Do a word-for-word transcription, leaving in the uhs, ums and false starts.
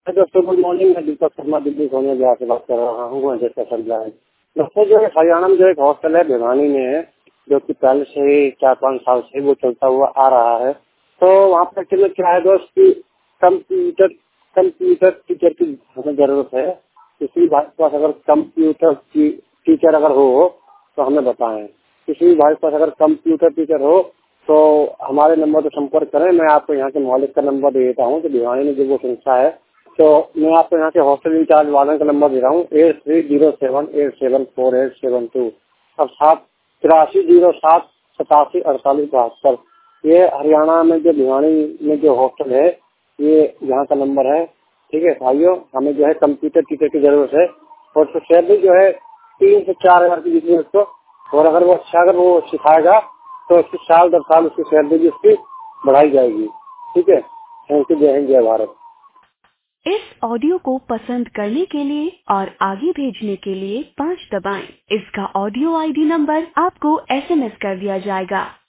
दोस्तों good morning. मैं दीपक शर्मा दिल्ली सोनिया बिहार से बात कर रहा हूँ। जैसा समझा है दोस्तों, जो है हरियाणा में जो एक हॉस्टल है भिवानी में, जो कि पहले से ही चार पाँच साल से वो चलता हुआ आ रहा है। तो वहाँ पर एक्चुअली क्या है दोस्त की कंप्यूटर कंप्यूटर टीचर की हमें जरूरत है। किसी भाई के पास अगर कंप्यूटर की टीचर अगर हो तो हमें बताएं। किसी भाई के पास अगर कंप्यूटर टीचर हो तो हमारे नंबर पर संपर्क करें। मैं आपको यहाँ के मालिक का नंबर दे देता हूँ। तो भिवानी में जो वो संस्था है, तो मैं आपको यहाँ के हॉस्टल इंचार्ज वाले का नंबर दे रहा हूँ, eight three zero seven eight seven four eight seven two और सात तिरासी जीरो सात सतासी अड़तालीस बहत्तर। ये हरियाणा में जो भिवानी में जो हॉस्टल है, ये यहाँ का नंबर है। ठीक है भाइयों, हमें जो है कंप्यूटर टीचर की जरूरत है और उसको सैलरी जो है तीन से चार हजार की जितनी उसको, और अगर वो अच्छा अगर वो सिखाएगा तो उसकी साल दर साल उसकी सैलरी भी उसकी बढ़ाई जाएगी। ठीक है, थैंक यू। जय हिंद, जय भारत। इस ऑडियो को पसंद करने के लिए और आगे भेजने के लिए पाँच दबाएं। इसका ऑडियो आईडी नंबर आपको एसएमएस कर दिया जाएगा।